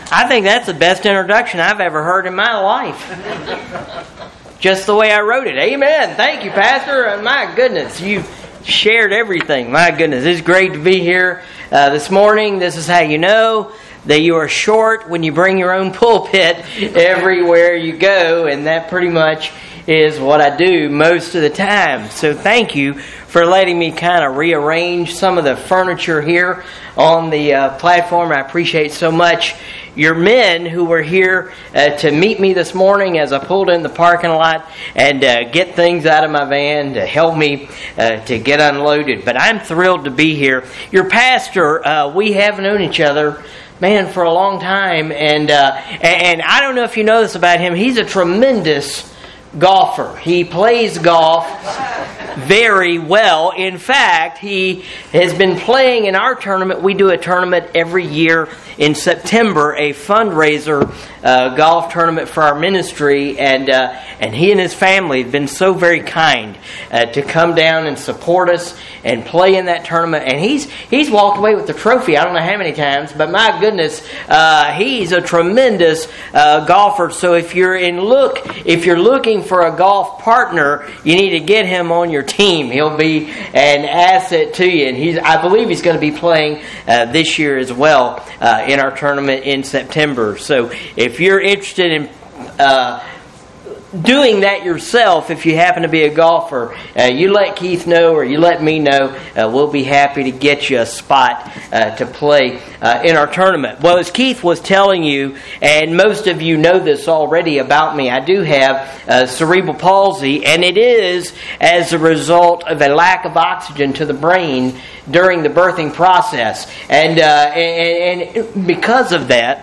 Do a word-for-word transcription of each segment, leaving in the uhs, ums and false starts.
I think that's the best introduction I've ever heard in my life. Just the way I wrote it. Amen. Thank you, Pastor. And my goodness, you shared everything. My goodness, it's great to be here uh, this morning. This is how you know that you are short when you bring your own pulpit everywhere you go. And that pretty much is what I do most of the time. So thank you for letting me kind of rearrange some of the furniture here on the uh, platform. I appreciate so much your men who were here uh, to meet me this morning as I pulled in the parking lot and uh, get things out of my van to help me uh, to get unloaded. But I'm thrilled to be here. Your pastor, uh, we have known each other, man, for a long time. And, uh, and I don't know if you know this about him. He's a tremendous golfer. He plays golf very well. In fact, he has been playing in our tournament. We do a tournament every year in September, a fundraiser uh, golf tournament for our ministry, and uh, and he and his family have been so very kind uh, to come down and support us and play in that tournament. And he's he's walked away with the trophy. I don't know how many times, but my goodness, uh, he's a tremendous uh, golfer. So if you're in look, if you're looking for a golf partner, you need to get him on your team. He'll be an asset to you, and he's I believe he's going to be playing uh, this year as well uh, in our tournament in September. So if you're interested in uh, doing that yourself, if you happen to be a golfer, uh, you let Keith know or you let me know. Uh, we'll be happy to get you a spot uh, to play uh, in our tournament. Well, as Keith was telling you, and most of you know this already about me, I do have uh, cerebral palsy, and it is as a result of a lack of oxygen to the brain during the birthing process. And, uh, and, and because of that,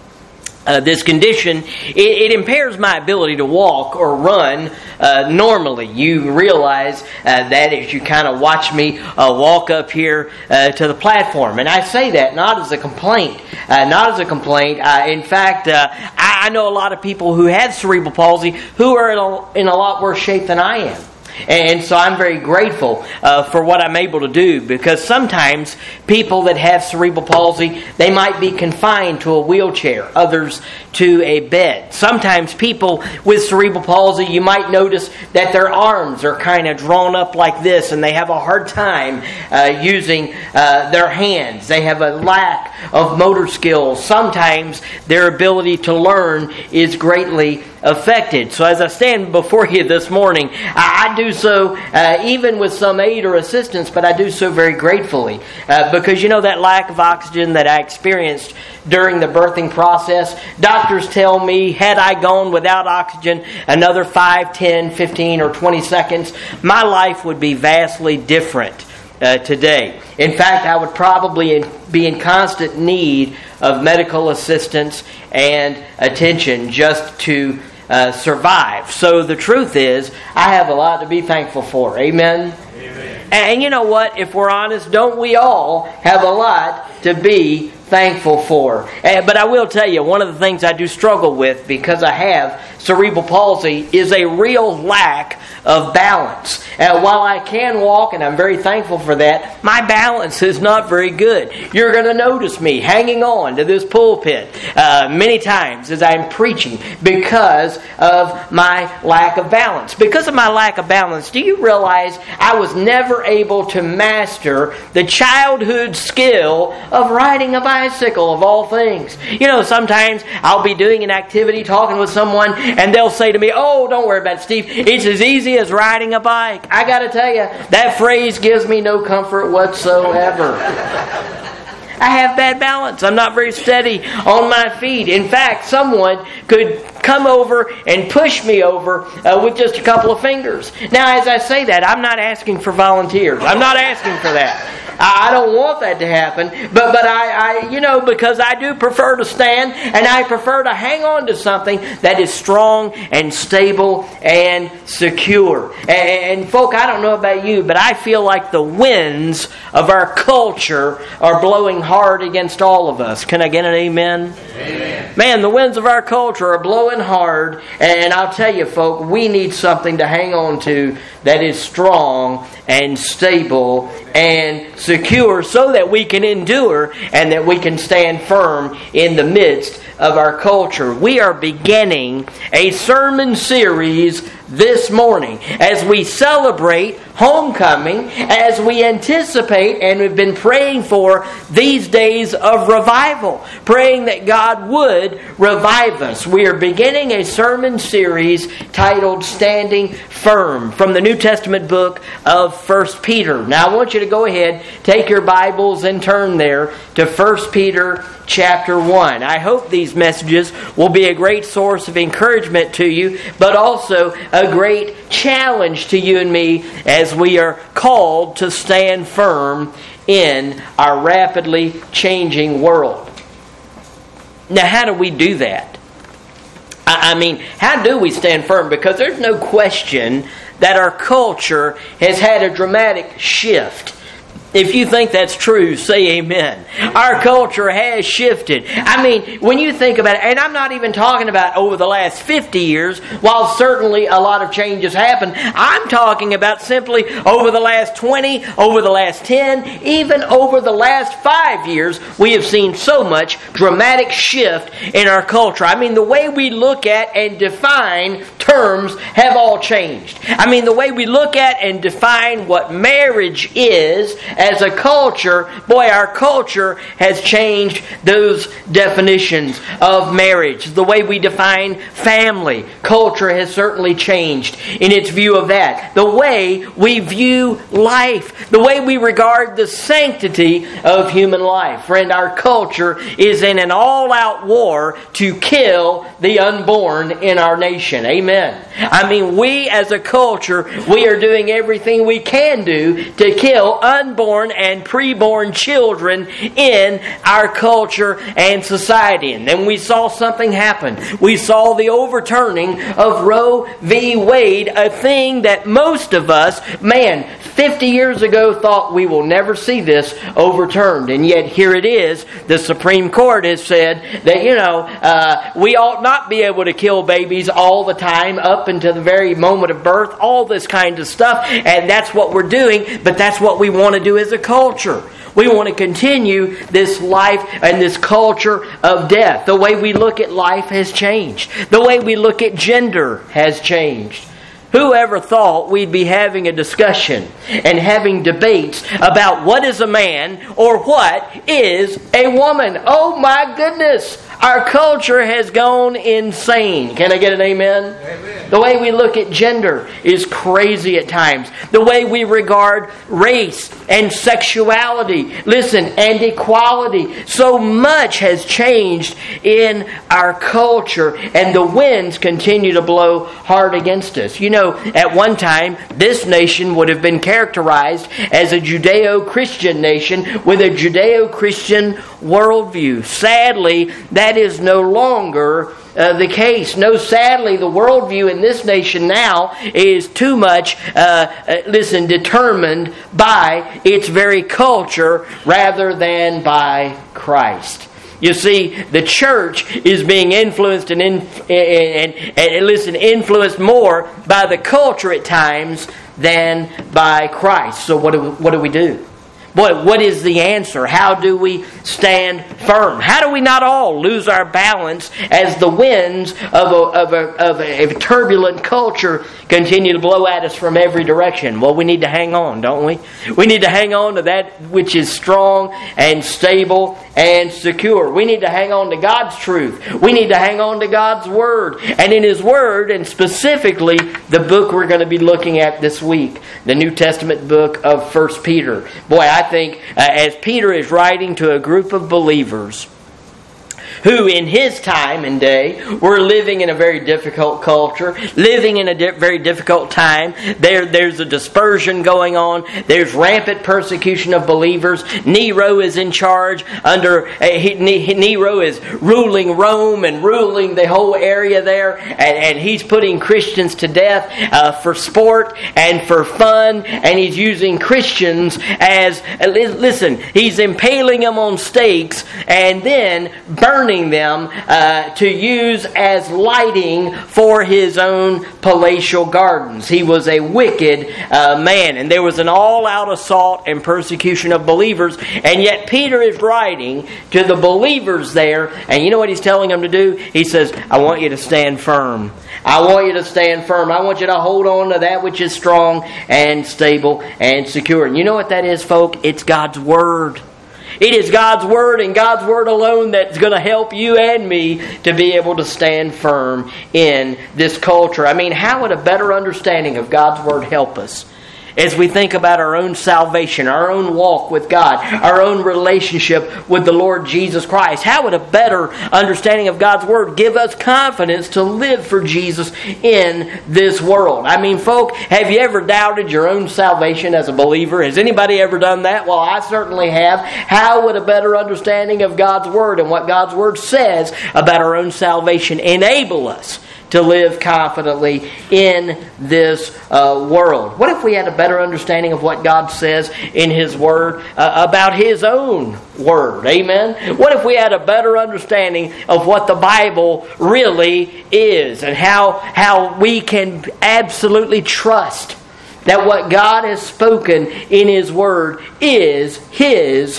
Uh, this condition, it, it impairs my ability to walk or run uh, normally. You realize uh, that as you kind of watch me uh, walk up here uh, to the platform. And I say that not as a complaint. Uh, not as a complaint. Uh, in fact, uh, I, I know a lot of people who have cerebral palsy who are in a, in a lot worse shape than I am. And so I'm very grateful uh, for what I'm able to do, because sometimes people that have cerebral palsy, they might be confined to a wheelchair, others to a bed. Sometimes people with cerebral palsy, you might notice that their arms are kind of drawn up like this, and they have a hard time uh, using uh, their hands. They have a lack of motor skills. Sometimes their ability to learn is greatly affected. So as I stand before you this morning, I, I do so uh, even with some aid or assistance, but I do so very gratefully uh, because you know that lack of oxygen that I experienced during the birthing process. Doctors tell me had I gone without oxygen another five, ten, fifteen, or twenty seconds, my life would be vastly different uh, today. In fact, I would probably be in constant need of medical assistance and attention just to Uh, survive. So the truth is, I have a lot to be thankful for. Amen? Amen. And, and you know what? If we're honest, don't we all have a lot to be thankful for? And, but I will tell you, one of the things I do struggle with, because I have cerebral palsy, is a real lack of balance. And while I can walk, and I'm very thankful for that, my balance is not very good. You're going to notice me hanging on to this pulpit uh, many times as I'm preaching because of my lack of balance. Because of my lack of balance, do you realize I was never able to master the childhood skill of riding a bicycle, of all things? You know, sometimes I'll be doing an activity, talking with someone, and they'll say to me, "Oh, don't worry about it, Steve. It's as easy as riding a bike." I got to tell you, that phrase gives me no comfort whatsoever. I have bad balance. I'm not very steady on my feet. In fact, someone could come over and push me over uh, with just a couple of fingers. Now, as I say that, I'm not asking for volunteers. I'm not asking for that. I don't want that to happen, but but I, I you know, because I do prefer to stand, and I prefer to hang on to something that is strong and stable and secure. And, and folk, I don't know about you, but I feel like the winds of our culture are blowing hard against all of us. Can I get an amen? Amen. Man, the winds of our culture are blowing hard, and I'll tell you, folk, we need something to hang on to that is strong and stable and secure, so that we can endure and that we can stand firm in the midst of our culture. We are beginning a sermon series this morning as we celebrate homecoming, as we anticipate and we've been praying for these days of revival, praying that God would revive us. We are beginning a sermon series titled Standing Firm from the New Testament book of First Peter. Now I want you to go ahead, take your Bibles and turn there to First Peter chapter one. I hope these messages will be a great source of encouragement to you, but also a great challenge to you and me as we are called to stand firm in our rapidly changing world. Now, how do we do that? I mean, how do we stand firm? Because there's no question that our culture has had a dramatic shift. If you think that's true, say amen. Our culture has shifted. I mean, when you think about it, and I'm not even talking about over the last fifty years, while certainly a lot of changes happened, I'm talking about simply over the last twenty, over the last ten, even over the last five years, we have seen so much dramatic shift in our culture. I mean, the way we look at and define terms have all changed. I mean, the way we look at and define what marriage is as a culture, boy, our culture has changed those definitions of marriage. The way we define family, culture has certainly changed in its view of that. The way we view life, the way we regard the sanctity of human life. Friend, our culture is in an all-out war to kill the unborn in our nation. Amen. I mean, we as a culture, we are doing everything we can do to kill unborn and preborn children in our culture and society. And then we saw something happen. We saw the overturning of Roe v. Wade, a thing that most of us, man, fifty years ago thought we will never see this overturned. And yet here it is. The Supreme Court has said that, you know, uh, we ought not be able to kill babies all the time up until the very moment of birth, all this kind of stuff. And that's what we're doing, but that's what we want to do as a culture. We want to continue this life and this culture of death. The way we look at life has changed. The way we look at gender has changed. Who ever thought we'd be having a discussion and having debates about what is a man or what is a woman? Oh my goodness! Our culture has gone insane. Can I get an amen? Amen. The way we look at gender is crazy at times. The way we regard race and sexuality, listen, and equality. So much has changed in our culture, and the winds continue to blow hard against us. You know, at one time, this nation would have been characterized as a Judeo-Christian nation with a Judeo-Christian worldview. Sadly, that is no longer uh, the case. No, sadly, the worldview in this nation now is too much, uh, uh, listen, determined by its very culture rather than by Christ. You see, the church is being influenced and, in, and, and, and listen, influenced more by the culture at times than by Christ. So what do, what do we do? Boy, what is the answer? How do we stand firm? How do we not all lose our balance as the winds of a, of a, of a turbulent culture continue to blow at us from every direction? Well, we need to hang on, don't we? We need to hang on to that which is strong and stable and secure. We need to hang on to God's truth. We need to hang on to God's Word. And in His Word, and specifically the book we're going to be looking at this week, the New Testament book of First Peter. Boy, I think uh, as Peter is writing to a group of believers who in his time and day were living in a very difficult culture, living in a di- very difficult time. There, there's a dispersion going on. There's rampant persecution of believers. Nero is in charge. Under uh, he, Nero is ruling Rome and ruling the whole area there, and, and he's putting Christians to death uh, for sport and for fun, and he's using Christians as uh, listen. He's impaling them on stakes and then burning burning them uh, to use as lighting for his own palatial gardens. He was a wicked uh, man, and there was an all-out assault and persecution of believers, and yet Peter is writing to the believers there, and you know what he's telling them to do? He says, I want you to stand firm. I want you to stand firm. I want you to hold on to that which is strong and stable and secure. And you know what that is, folk? It's God's Word. It is God's Word and God's Word alone that's going to help you and me to be able to stand firm in this culture. I mean, how would a better understanding of God's Word help us? As we think about our own salvation, our own walk with God, our own relationship with the Lord Jesus Christ, how would a better understanding of God's Word give us confidence to live for Jesus in this world? I mean, folk, have you ever doubted your own salvation as a believer? Has anybody ever done that? Well, I certainly have. How would a better understanding of God's Word and what God's Word says about our own salvation enable us to live confidently in this uh, world? What if we had a better understanding of what God says in His Word uh, about His own Word? Amen? What if we had a better understanding of what the Bible really is and how, how we can absolutely trust that what God has spoken in His Word is His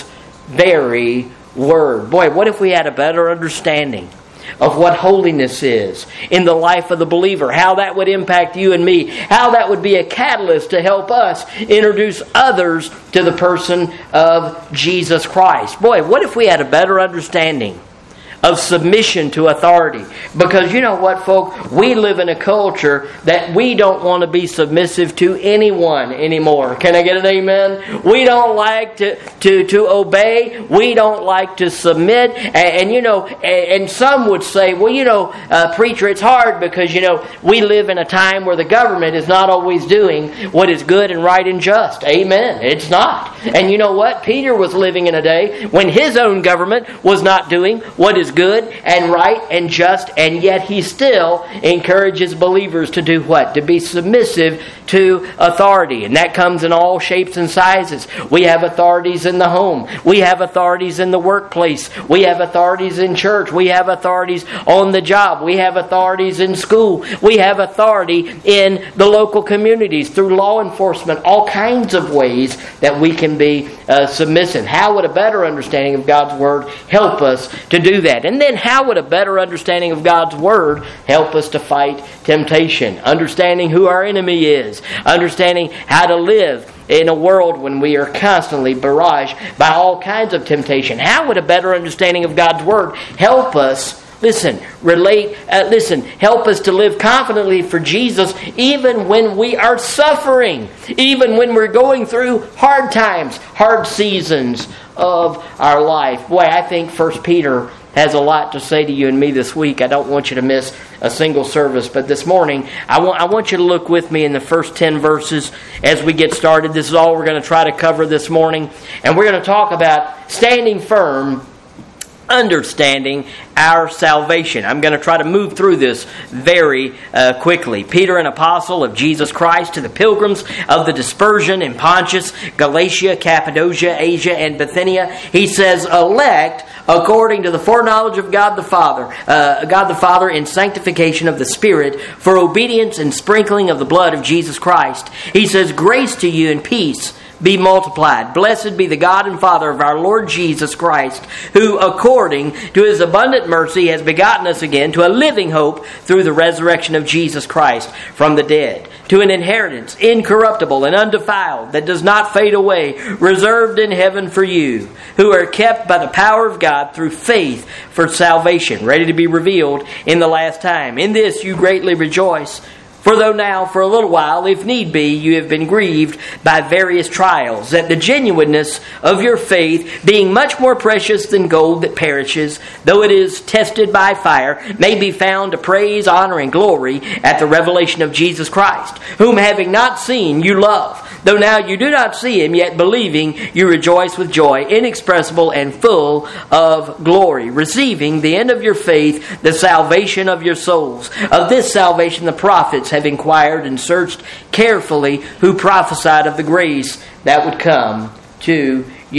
very Word? Boy, what if we had a better understanding of what holiness is in the life of the believer, how that would impact you and me, how that would be a catalyst to help us introduce others to the person of Jesus Christ. Boy, what if we had a better understanding of submission to authority? Because you know what, folk? We live in a culture that we don't want to be submissive to anyone anymore. Can I get an amen? We don't like to, to, to obey. We don't like to submit. And, and you know, and, and some would say, well, you know, uh, preacher, it's hard because, you know, we live in a time where the government is not always doing what is good and right and just. Amen. It's not. And you know what? Peter was living in a day when his own government was not doing what is good and right and just, and yet he still encourages believers to do what? To be submissive to authority. And that comes in all shapes and sizes. We have authorities in the home. We have authorities in the workplace. We have authorities in church. We have authorities on the job. We have authorities in school. We have authority in the local communities through law enforcement. All kinds of ways that we can be uh, submissive. How would a better understanding of God's Word help us to do that? And then how would a better understanding of God's Word help us to fight temptation? Understanding who our enemy is. Understanding how to live in a world when we are constantly barraged by all kinds of temptation. How would a better understanding of God's Word help us, listen, relate, uh, listen, help us to live confidently for Jesus even when we are suffering, even when we're going through hard times, hard seasons of our life? Boy, I think First Peter has a lot to say to you and me this week. I don't want you to miss a single service, but this morning I want I want you to look with me in the first ten verses as we get started. This is all we're going to try to cover this morning, and we're going to talk about standing firm, understanding our salvation. I'm going to try to move through this very uh, quickly. Peter, an apostle of Jesus Christ, to the pilgrims of the dispersion in Pontus, Galatia, Cappadocia, Asia, and Bithynia, he says, elect according to the foreknowledge of God the Father, uh, God the Father in sanctification of the Spirit, for obedience and sprinkling of the blood of Jesus Christ. He says, grace to you and peace be multiplied. Blessed be the God and Father of our Lord Jesus Christ, who according to His abundant mercy has begotten us again to a living hope through the resurrection of Jesus Christ from the dead, to an inheritance incorruptible and undefiled that does not fade away, reserved in heaven for you, who are kept by the power of God through faith for salvation, ready to be revealed in the last time. In this you greatly rejoice. For though now, for a little while, if need be, you have been grieved by various trials, that the genuineness of your faith, being much more precious than gold that perishes, though it is tested by fire, may be found to praise, honor, and glory at the revelation of Jesus Christ, whom having not seen, you love. Though now you do not see Him, yet believing, you rejoice with joy inexpressible and full of glory, receiving the end of your faith, the salvation of your souls. Of this salvation the prophets have inquired and searched carefully, who prophesied of the grace that would come to you.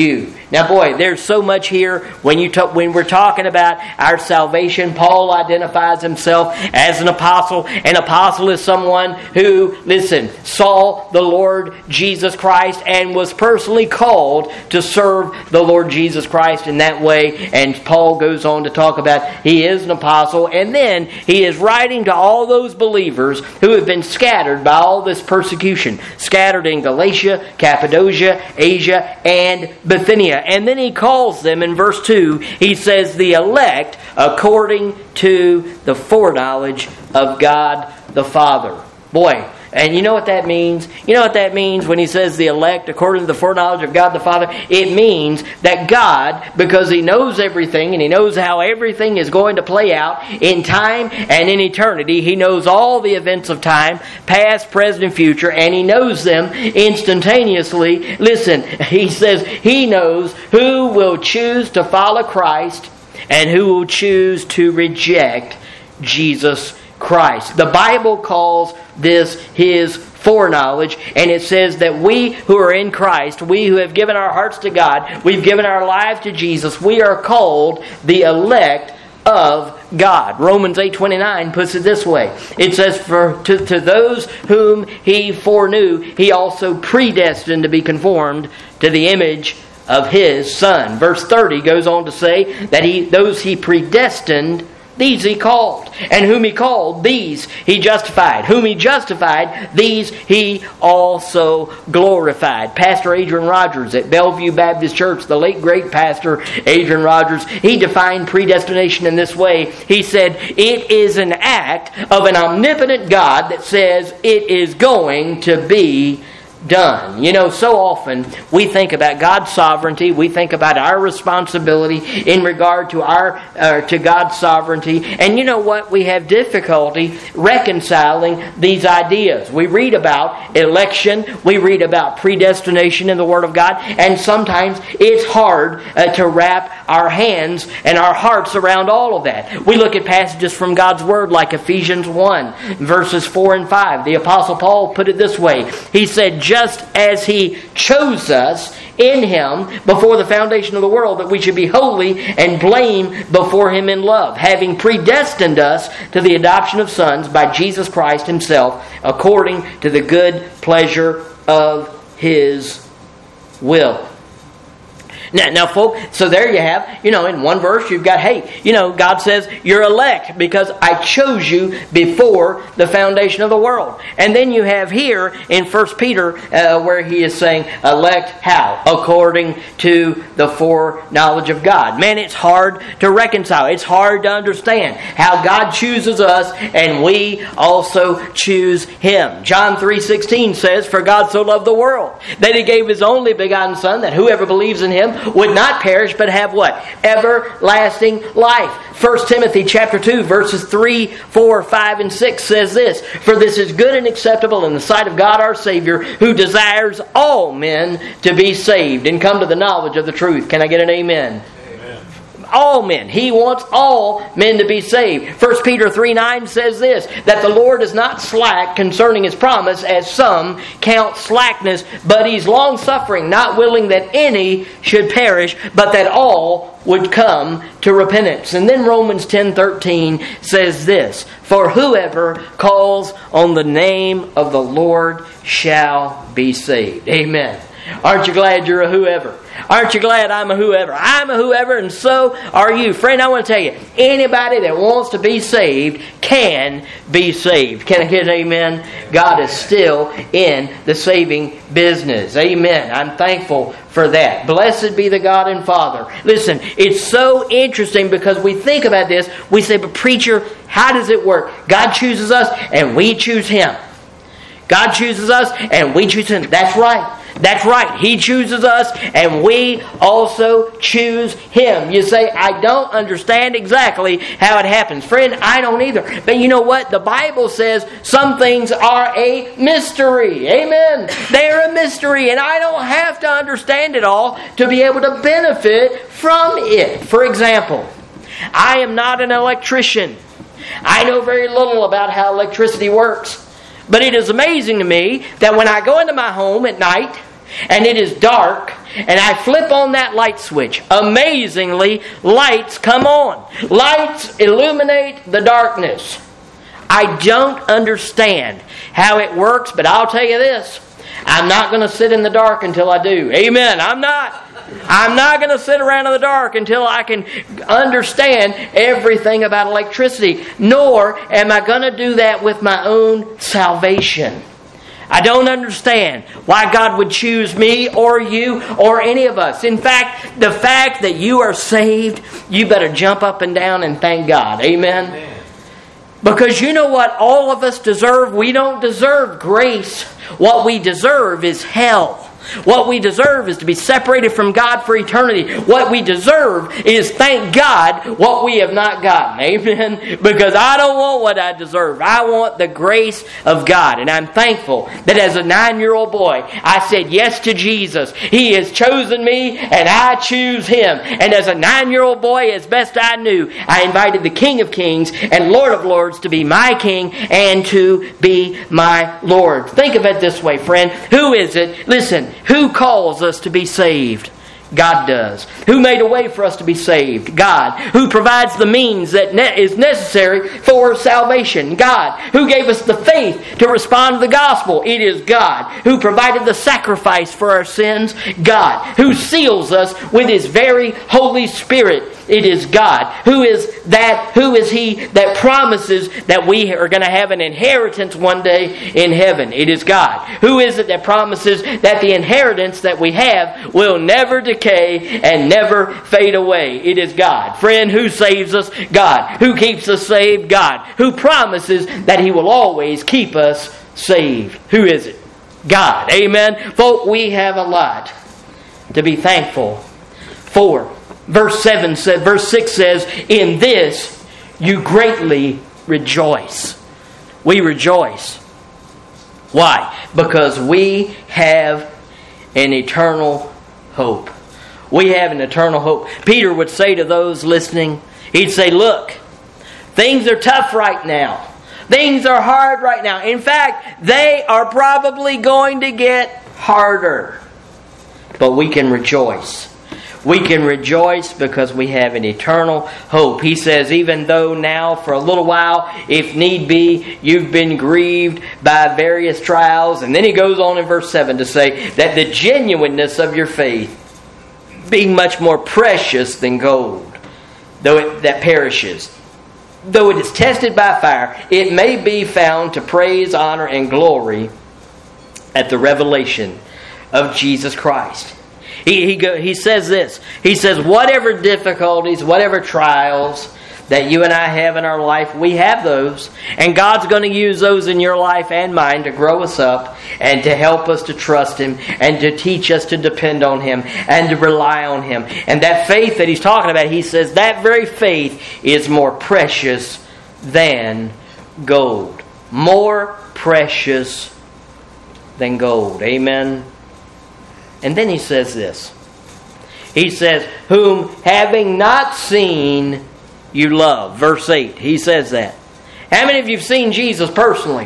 Now, boy, there's so much here when you talk, when we're talking about our salvation. Paul identifies himself as an apostle. An apostle is someone who, listen, saw the Lord Jesus Christ and was personally called to serve the Lord Jesus Christ in that way. And Paul goes on to talk about he is an apostle, and then he is writing to all those believers who have been scattered by all this persecution, scattered in Galatia, Cappadocia, Asia, and Bithynia. And then he calls them in verse two, he says, the elect according to the foreknowledge of God the Father. Boy, and you know what that means? You know what that means when he says the elect according to the foreknowledge of God the Father? It means that God, because He knows everything and He knows how everything is going to play out in time and in eternity. He knows all the events of time, past, present, and future, and He knows them instantaneously. Listen, He says He knows who will choose to follow Christ and who will choose to reject Jesus Christ. The Bible calls this His foreknowledge, and it says that we who are in Christ, we who have given our hearts to God, we've given our lives to Jesus, we are called the elect of God. Romans eight twenty-nine puts it this way. It says, For to, to those whom He foreknew, He also predestined to be conformed to the image of His Son. Verse thirty goes on to say that he those He predestined, these He called. And whom He called, these He justified. Whom He justified, these He also glorified. Pastor Adrian Rogers at Bellevue Baptist Church, the late great pastor Adrian Rogers, he defined predestination in this way. He said, it is an act of an omnipotent God that says it is going to be done. You know, so often we think about God's sovereignty, we think about our responsibility in regard to our uh, to God's sovereignty, and you know what? We have difficulty reconciling these ideas. We read about election, we read about predestination in the Word of God, and sometimes it's hard uh, to wrap our hands and our hearts around all of that. We look at passages from God's Word like Ephesians one, verses four and five. The Apostle Paul put it this way. He said, just as He chose us in Him before the foundation of the world, that we should be holy and blame before Him in love, having predestined us to the adoption of sons by Jesus Christ Himself, according to the good pleasure of His will. Now, now, folks, so there you have, you know, in one verse you've got, hey, you know, God says you're elect because I chose you before the foundation of the world. And then you have here in First Peter uh, where he is saying, elect how? According to the foreknowledge of God. Man, it's hard to reconcile. It's hard to understand how God chooses us and we also choose Him. John three sixteen says, for God so loved the world that He gave His only begotten Son, that whoever believes in Him would not perish but have what? Everlasting life. First Timothy chapter two verses three, four, five, and six says this, for this is good and acceptable in the sight of God our Savior, who desires all men to be saved and come to the knowledge of the truth. Can I get an amen? All men. He wants all men to be saved. First Peter three nine says this, that the Lord is not slack concerning His promise, as some count slackness, but He's long-suffering, not willing that any should perish, but that all would come to repentance. And then Romans ten thirteen says this, for whoever calls on the name of the Lord shall be saved. Amen. Aren't you glad you're a whoever? Aren't you glad I'm a whoever? I'm a whoever, and so are you. Friend, I want to tell you, anybody that wants to be saved can be saved. Can I get an amen? God is still in the saving business. Amen. I'm thankful for that. Blessed be the God and Father. Listen, it's so interesting because we think about this. We say, but preacher, how does it work? God chooses us and we choose Him. God chooses us and we choose Him. That's right. That's right. He chooses us and we also choose Him. You say, I don't understand exactly how it happens. Friend, I don't either. But you know what? The Bible says some things are a mystery. Amen. They're a mystery and I don't have to understand it all to be able to benefit from it. For example, I am not an electrician. I know very little about how electricity works. But it is amazing to me that when I go into my home at night and it is dark, and I flip on that light switch, amazingly, lights come on. Lights illuminate the darkness. I don't understand how it works, but I'll tell you this. I'm not going to sit in the dark until I do. Amen. I'm not. I'm not going to sit around in the dark until I can understand everything about electricity. Nor am I going to do that with my own salvation. I don't understand why God would choose me or you or any of us. In fact, the fact that you are saved, you better jump up and down and thank God. Amen? Amen. Because you know what all of us deserve? We don't deserve grace. What we deserve is hell. What we deserve is to be separated from God for eternity. What we deserve is, thank God, what we have not gotten. Amen? Because I don't want what I deserve. I want the grace of God. And I'm thankful that as a nine-year-old boy, I said yes to Jesus. He has chosen me, and I choose Him. And as a nine-year-old boy, as best I knew, I invited the King of Kings and Lord of Lords to be my King and to be my Lord. Think of it this way, friend. Who is it? Listen. Who calls us to be saved? God does. Who made a way for us to be saved? God. Who provides the means that ne- is necessary for salvation? God. Who gave us the faith to respond to the gospel? It is God. Who provided the sacrifice for our sins? God. Who seals us with His very Holy Spirit? It is God. Who is that? Who is He that promises that we are going to have an inheritance one day in heaven? It is God. Who is it that promises that the inheritance that we have will never decay and never fade away? It is God. Friend, who saves us? God. Who keeps us saved? God. Who promises that He will always keep us saved? Who is it? God. Amen. Folk, we have a lot to be thankful for. Verse seven said, verse six says, in this you greatly rejoice. We rejoice. Why? Because we have an eternal hope. We have an eternal hope. Peter would say to those listening, he'd say, look, things are tough right now. Things are hard right now. In fact, they are probably going to get harder. But we can rejoice. We can rejoice because we have an eternal hope. He says, even though now for a little while, if need be, you've been grieved by various trials. And then he goes on in verse seven to say that the genuineness of your faith, being much more precious than gold, though it that perishes, though it is tested by fire, it may be found to praise, honor, and glory at the revelation of Jesus Christ. He, he, go, he says this. He says, whatever difficulties, whatever trials that you and I have in our life, we have those. And God's going to use those in your life and mine to grow us up and to help us to trust Him and to teach us to depend on Him and to rely on Him. And that faith that He's talking about, He says that very faith is more precious than gold. More precious than gold. Amen. And then he says this. He says, whom having not seen, you love. Verse eight, he says that. How many of you have seen Jesus personally?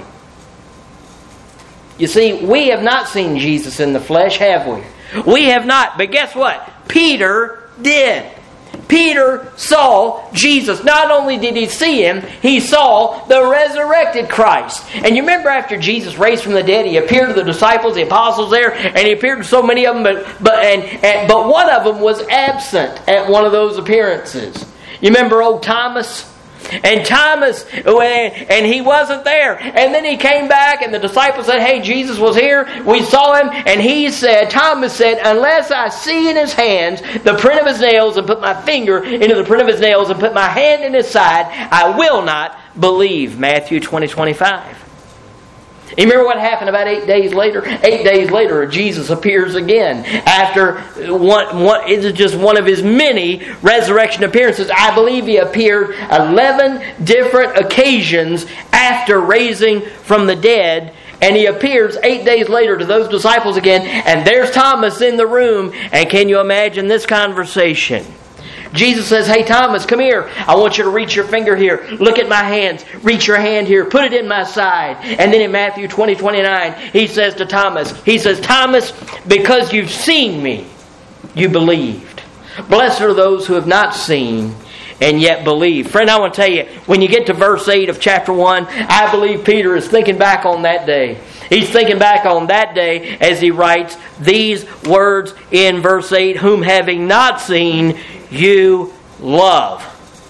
You see, we have not seen Jesus in the flesh, have we? We have not. But guess what? Peter did. Peter saw Jesus. Not only did he see Him, he saw the resurrected Christ. And you remember after Jesus raised from the dead, He appeared to the disciples, the apostles there, and He appeared to so many of them, but but and, and but one of them was absent at one of those appearances. You remember old Thomas? And Thomas, and he wasn't there. And then he came back and the disciples said, hey, Jesus was here. We saw Him. And he said, Thomas said, unless I see in His hands the print of His nails and put my finger into the print of His nails and put my hand in His side, I will not believe. Matthew twenty twenty-five. You remember what happened about eight days later? Eight days later, Jesus appears again. After one, one, it is just one of His many resurrection appearances. I believe He appeared eleven different occasions after raising from the dead. And He appears eight days later to those disciples again. And there's Thomas in the room. And can you imagine this conversation? Jesus says, hey Thomas, come here. I want you to reach your finger here. Look at my hands. Reach your hand here. Put it in my side. And then in Matthew twenty, twenty-nine, he says to Thomas, he says, Thomas, because you've seen me, you believed. Blessed are those who have not seen and yet believe. Friend, I want to tell you, when you get to verse eight of chapter one, I believe Peter is thinking back on that day. He's thinking back on that day as he writes these words in verse eight, whom having not seen, you love.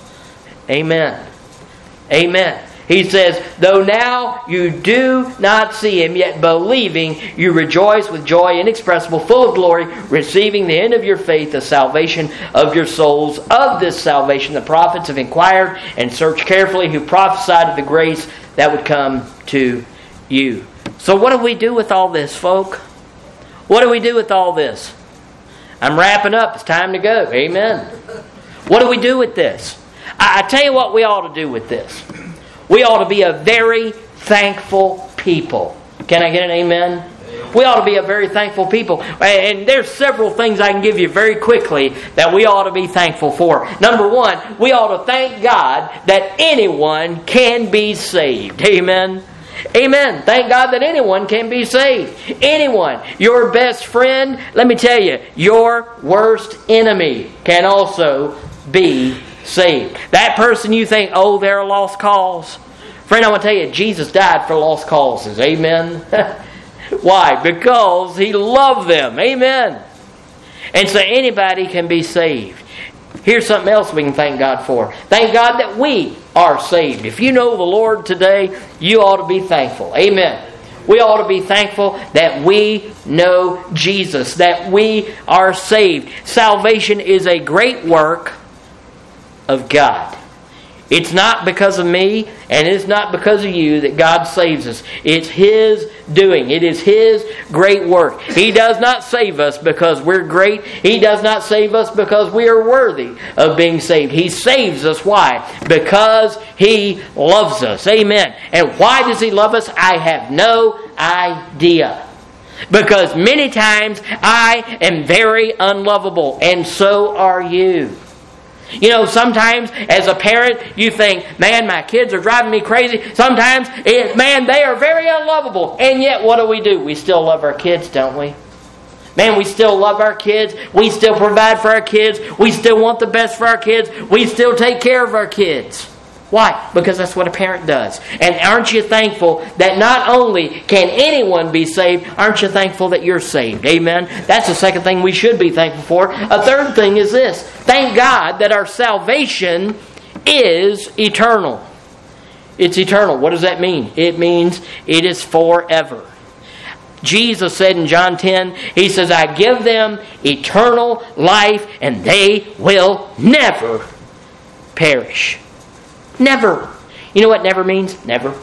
Amen. Amen. He says, though now you do not see Him, yet believing, you rejoice with joy inexpressible, full of glory, receiving the end of your faith, the salvation of your souls. Of this salvation the prophets have inquired and searched carefully, who prophesied of the grace that would come to you. So what do we do with all this, folk? What do we do with all this? I'm wrapping up. It's time to go. Amen. What do we do with this? I, I tell you what we ought to do with this. We ought to be a very thankful people. Can I get an amen? We ought to be a very thankful people. And there's several things I can give you very quickly that we ought to be thankful for. Number one, we ought to thank God that anyone can be saved. Amen. Amen. Thank God that anyone can be saved. Anyone. Your best friend, let me tell you, your worst enemy can also be saved. That person you think, oh, they're a lost cause. Friend, I want to tell you, Jesus died for lost causes. Amen. Why? Because He loved them. Amen. And so anybody can be saved. Here's something else we can thank God for. Thank God that we are saved. If you know the Lord today, you ought to be thankful. Amen. We ought to be thankful that we know Jesus, that we are saved. Salvation is a great work of God. It's not because of me, and it's not because of you that God saves us. It's His doing. It is His great work. He does not save us because we're great. He does not save us because we are worthy of being saved. He saves us. Why? Because He loves us. Amen. And why does He love us? I have no idea. Because many times I am very unlovable, and so are you. You know, sometimes as a parent, you think, man, my kids are driving me crazy. Sometimes, it, man, they are very unlovable. And yet, what do we do? We still love our kids, don't we? Man, we still love our kids. We still provide for our kids. We still want the best for our kids. We still take care of our kids. Why? Because that's what a parent does. And aren't you thankful that not only can anyone be saved, aren't you thankful that you're saved? Amen? That's the second thing we should be thankful for. A third thing is this. Thank God that our salvation is eternal. It's eternal. What does that mean? It means it is forever. Jesus said in John ten, He says, I give them eternal life and they will never perish. Never. You know what never means? Never.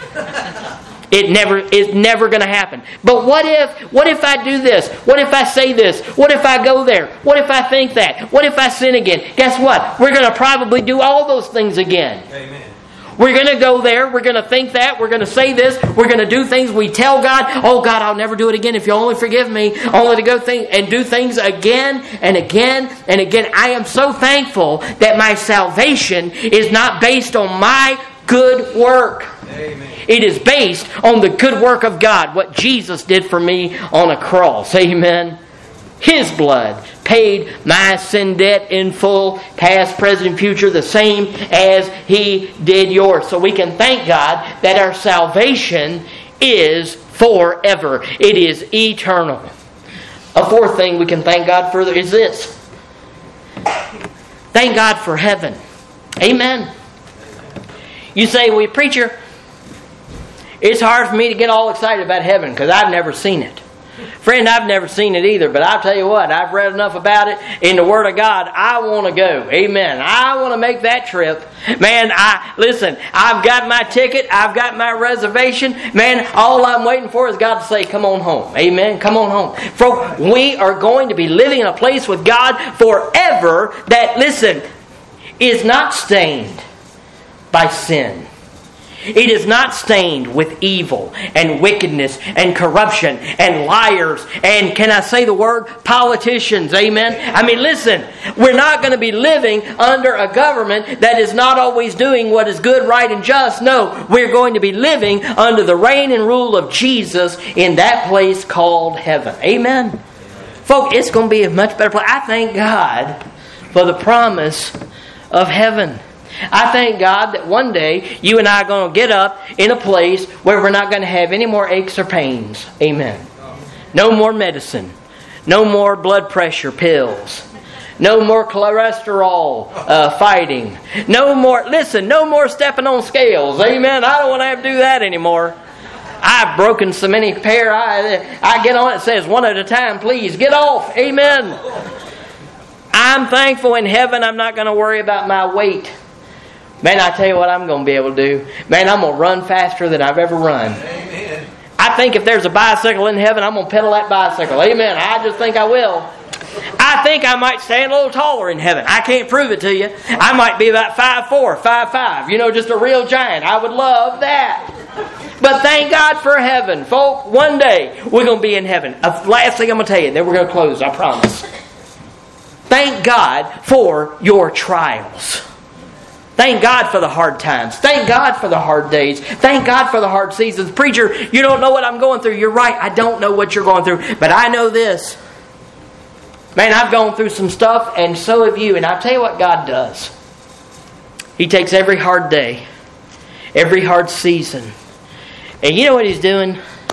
It never is never going to happen. But what if what if I do this? What if I say this? What if I go there? What if I think that? What if I sin again? Guess what? We're going to probably do all those things again. Amen. We're going to go there. We're going to think that. We're going to say this. We're going to do things. We tell God, oh God, I'll never do it again if you only forgive me. Only to go think and do things again and again and again. I am so thankful that my salvation is not based on my good work. Amen. It is based on the good work of God, what Jesus did for me on a cross. Amen. His blood paid my sin debt in full, past, present, future, the same as He did yours. So we can thank God that our salvation is forever. It is eternal. A fourth thing we can thank God for is this. Thank God for heaven. Amen. You say, well, preacher, it's hard for me to get all excited about heaven because I've never seen it. Friend, I've never seen it either, but I'll tell you what, I've read enough about it in the Word of God. I want to go. Amen. I want to make that trip. Man, I listen, I've got my ticket. I've got my reservation. Man, all I'm waiting for is God to say, come on home. Amen. Come on home. For we are going to be living in a place with God forever that, listen, is not stained by sin. It is not stained with evil and wickedness and corruption and liars and, can I say the word, politicians. Amen? I mean, listen, we're not going to be living under a government that is not always doing what is good, right, and just. No, we're going to be living under the reign and rule of Jesus in that place called heaven. Amen? Folks, it's going to be a much better place. I thank God for the promise of heaven. I thank God that one day you and I are going to get up in a place where we're not going to have any more aches or pains. Amen. No more medicine. No more blood pressure pills. No more cholesterol uh, fighting. No more, listen, no more stepping on scales. Amen. I don't want to have to do that anymore. I've broken so many pair. I, I get on it, it says one at a time, please get off. Amen. I'm thankful in heaven I'm not going to worry about my weight. Man, I tell you what I'm going to be able to do. Man, I'm going to run faster than I've ever run. Amen. I think if there's a bicycle in heaven, I'm going to pedal that bicycle. Amen. I just think I will. I think I might stand a little taller in heaven. I can't prove it to you. I might be about five four, five five. You know, just a real giant. I would love that. But thank God for heaven. Folk, one day we're going to be in heaven. Uh, last thing I'm going to tell you, then we're going to close, I promise. Thank God for your trials. Thank God for the hard times. Thank God for the hard days. Thank God for the hard seasons. Preacher, you don't know what I'm going through. You're right. I don't know what you're going through. But I know this. Man, I've gone through some stuff, and so have you. And I'll tell you what God does. He takes every hard day, every hard season. And you know what He's doing?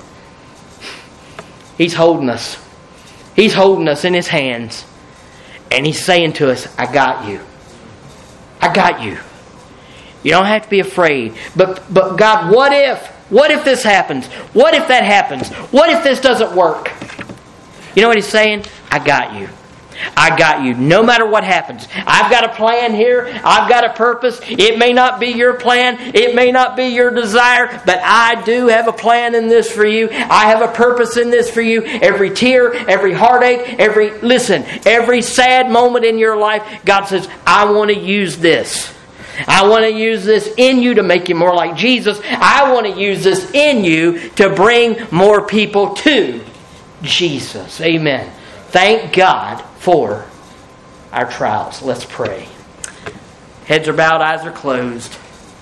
He's holding us. He's holding us in His hands. And He's saying to us, I got you. I got you. You don't have to be afraid. But but God, what if? What if this happens? What if that happens? What if this doesn't work? You know what He's saying? I got you. I got you. No matter what happens. I've got a plan here. I've got a purpose. It may not be your plan. It may not be your desire. But I do have a plan in this for you. I have a purpose in this for you. Every tear, every heartache, every, listen, every sad moment in your life, God says, I want to use this. I want to use this in you to make you more like Jesus. I want to use this in you to bring more people to Jesus. Amen. Thank God for our trials. Let's pray. Heads are bowed, eyes are closed.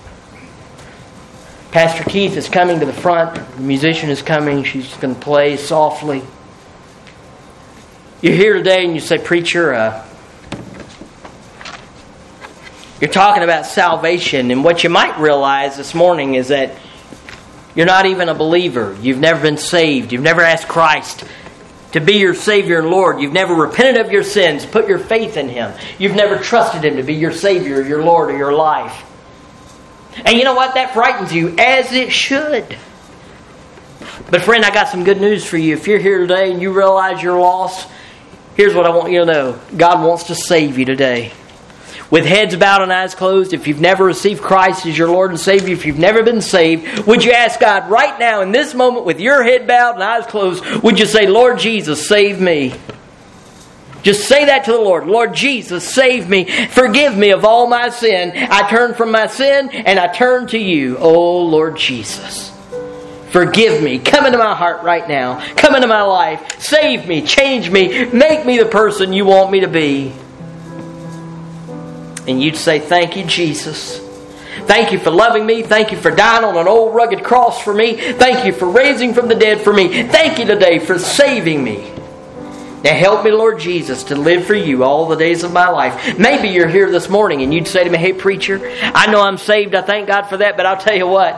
Pastor Keith is coming to the front. The musician is coming. She's going to play softly. You're here today and you say, Preacher, uh, you're talking about salvation. And what you might realize this morning is that you're not even a believer. You've never been saved. You've never asked Christ to be your Savior and Lord. You've never repented of your sins, put your faith in Him. You've never trusted Him to be your Savior, your Lord, or your life. And you know what? That frightens you, as it should. But friend, I got some good news for you. If you're here today and you realize you're lost, here's what I want you to know. God wants to save you today. With heads bowed and eyes closed, if you've never received Christ as your Lord and Savior, if you've never been saved, would you ask God right now in this moment with your head bowed and eyes closed, would you say, Lord Jesus, save me? Just say that to the Lord. Lord Jesus, save me. Forgive me of all my sin. I turn from my sin and I turn to you. Oh, Lord Jesus. Forgive me. Come into my heart right now. Come into my life. Save me. Change me. Make me the person you want me to be. And you'd say, thank you, Jesus. Thank you for loving me. Thank you for dying on an old rugged cross for me. Thank you for raising from the dead for me. Thank you today for saving me. Now help me, Lord Jesus, to live for you all the days of my life. Maybe you're here this morning and you'd say to me, hey, preacher, I know I'm saved. I thank God for that. But I'll tell you what.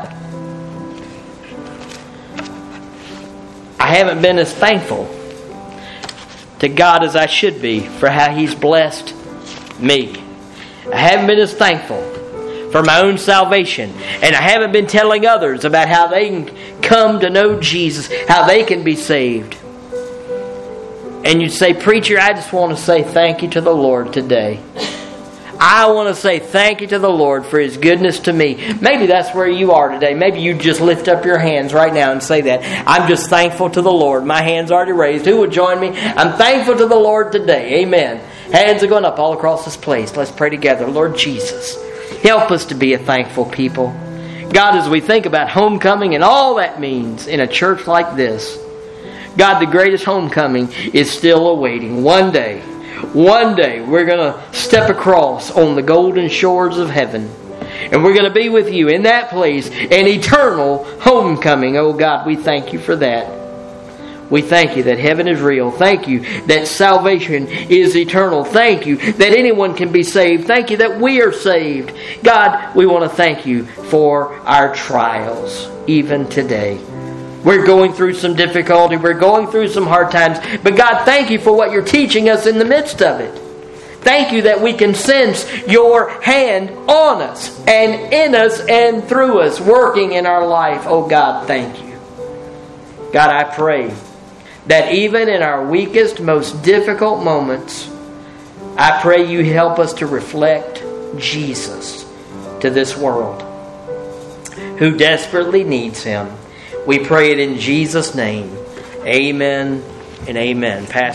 I haven't been as thankful to God as I should be for how He's blessed me. I haven't been as thankful for my own salvation. And I haven't been telling others about how they can come to know Jesus, how they can be saved. And you'd say, preacher, I just want to say thank you to the Lord today. I want to say thank you to the Lord for His goodness to me. Maybe that's where you are today. Maybe you just lift up your hands right now and say that. I'm just thankful to the Lord. My hand's already raised. Who would join me? I'm thankful to the Lord today. Amen. Hands are going up all across this place. Let's pray together. Lord Jesus, help us to be a thankful people. God, as we think about homecoming and all that means in a church like this, God, the greatest homecoming is still awaiting. One day, one day, we're going to step across on the golden shores of heaven. And we're going to be with you in that place, an eternal homecoming. Oh God, we thank you for that. We thank you that heaven is real. Thank you that salvation is eternal. Thank you that anyone can be saved. Thank you that we are saved. God, we want to thank you for our trials, even today. We're going through some difficulty. We're going through some hard times. But God, thank you for what you're teaching us in the midst of it. Thank you that we can sense your hand on us and in us and through us, working in our life. Oh God, thank you. God, I pray that even in our weakest, most difficult moments, I pray you help us to reflect Jesus to this world who desperately needs Him. We pray it in Jesus' name. Amen and amen. Pastor.